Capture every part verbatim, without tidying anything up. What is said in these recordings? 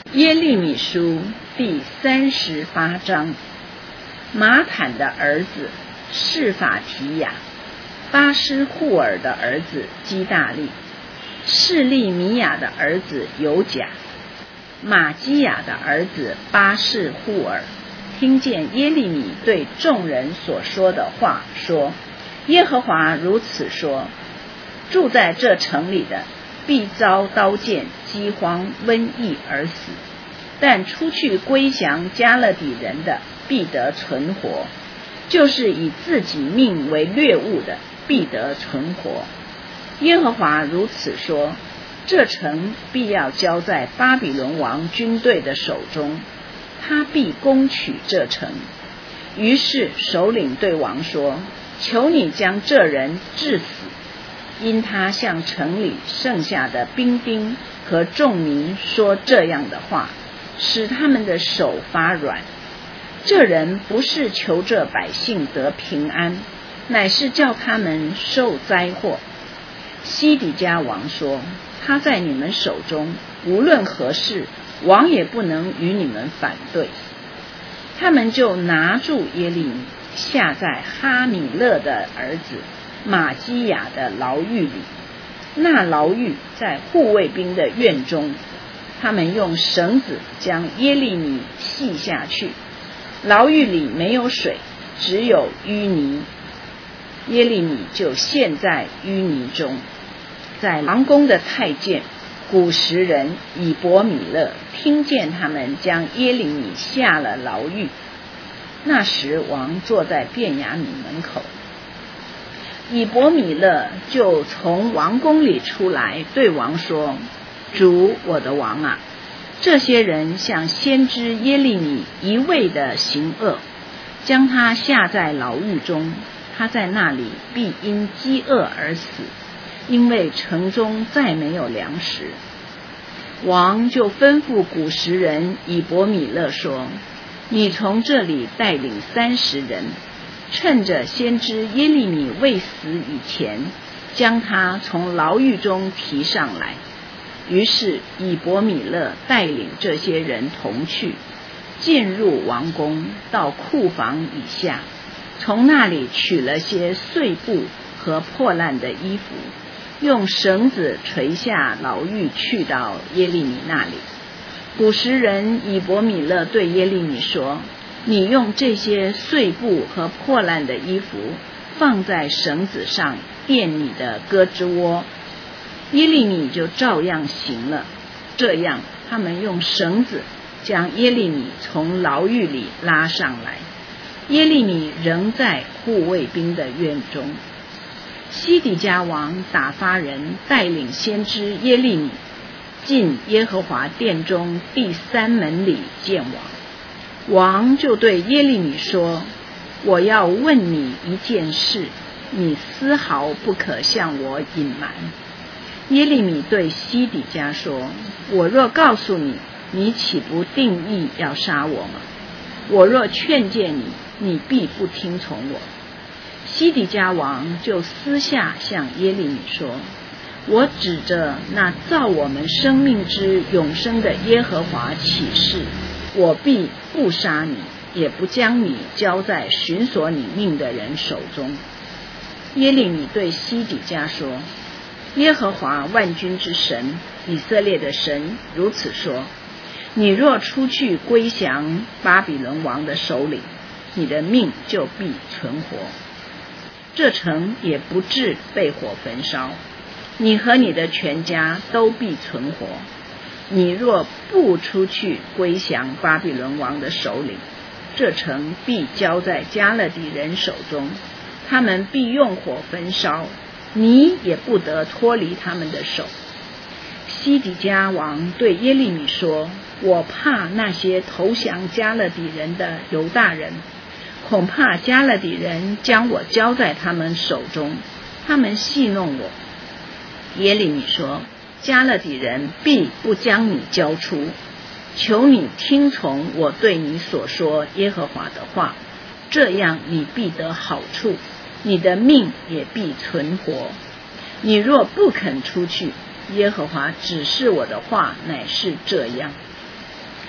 耶利米书第三十八章。马坦的儿子示法提亚，巴施户尔的儿子基大利，示利米亚的儿子有甲，马基亚的儿子巴士户尔，听见耶利米对众人所说的话，说：耶和华如此说，住在这城里的必遭刀剑、饥荒、瘟疫而死，但出去归降加勒底人的必得存活，就是以自己命为掠物的必得存活。耶和华如此说，这城必要交在巴比伦王军队的手中，他必攻取这城。于是首领对王说：求你将这人治死，因他向城里剩下的兵丁和众民说这样的话，使他们的手发软。这人不是求这百姓得平安，乃是叫他们受灾祸。西底家王说：他在你们手中，无论何事，王也不能与你们反对。他们就拿住耶利米，下在哈米勒的儿子马基亚的牢狱里。那牢狱在护卫兵的院中，他们用绳子将耶利米系下去。牢狱里没有水，只有淤泥，耶利米就陷在淤泥中。在王宫的太监古时人以伯米勒听见他们将耶利米下了牢狱。那时王坐在便雅悯门口，以伯米勒就从王宫里出来，对王说：主我的王啊，这些人向先知耶利米一味的行恶，将他下在牢狱中，他在那里必因饥饿而死，因为城中再没有粮食。王就吩咐古时人以伯米勒说：你从这里带领三十人，趁着先知耶利米未死以前，将他从牢狱中提上来。于是以伯米勒带领这些人同去，进入王宫，到库房以下，从那里取了些碎布和破烂的衣服，用绳子垂下牢狱，去到耶利米那里。古时人以伯米勒对耶利米说：你用这些碎布和破烂的衣服放在绳子上，垫你的胳肢窝。耶利米就照样行了。这样他们用绳子将耶利米从牢狱里拉上来，耶利米仍在护卫兵的院中。西底家王打发人带领先知耶利米进耶和华殿中第三门里见王。王就对耶利米说：我要问你一件事，你丝毫不可向我隐瞒。耶利米对西底家说：我若告诉你，你岂不定意要杀我吗？我若劝诫你，你必不听从我。西底家王就私下向耶利米说：我指着那造我们生命之永生的耶和华起誓，我必不杀你，也不将你交在寻索你命的人手中。耶利米对西底家说：耶和华万军之神，以色列的神如此说：你若出去归降巴比伦王的首领，你的命就必存活，这城也不致被火焚烧，你和你的全家都必存活。你若不出去归降巴比伦王的首领，这城必交在加勒底人手中，他们必用火焚烧，你也不得脱离他们的手。西底家王对耶利米说：我怕那些投降加勒底人的犹大人，恐怕加勒底人将我交在他们手中，他们戏弄我。耶利米说：加勒底人必不将你交出，求你听从我对你所说耶和华的话，这样你必得好处，你的命也必存活。你若不肯出去，耶和华指示我的话乃是这样：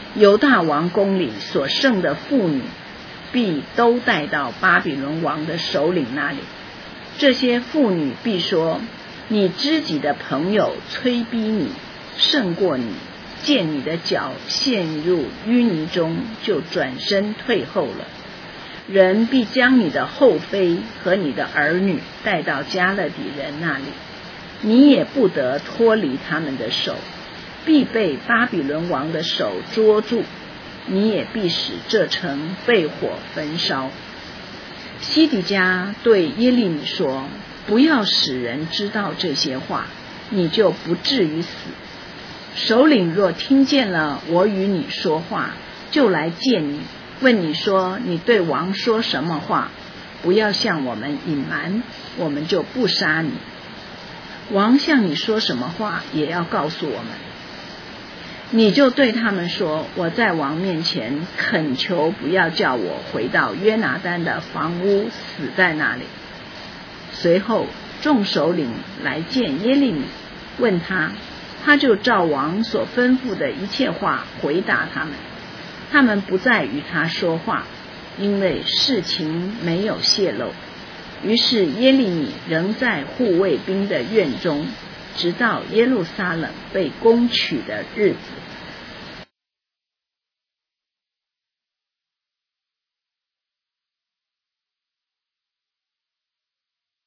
犹大王宫里所剩的妇女必都带到巴比伦王的首领那里。这些妇女必说，你知己的朋友催逼你胜过你，见你的脚陷入淤泥中，就转身退后了。人必将你的后妃和你的儿女带到加勒底人那里，你也不得脱离他们的手，必被巴比伦王的手捉住，你也必使这城被火焚烧。西底家对耶利米说，不要使人知道这些话，你就不至于死。首领若听见了我与你说话，就来见你，问你说，你对王说什么话，不要向我们隐瞒，我们就不杀你。王向你说什么话，也要告诉我们。你就对他们说，我在王面前恳求，不要叫我回到约拿单的房屋死在那里。随后众首领来见耶利米，问他，他就照王所吩咐的一切话回答他们。他们不再与他说话，因为事情没有泄露。于是耶利米仍在护卫兵的院中，直到耶路撒冷被攻取的日子。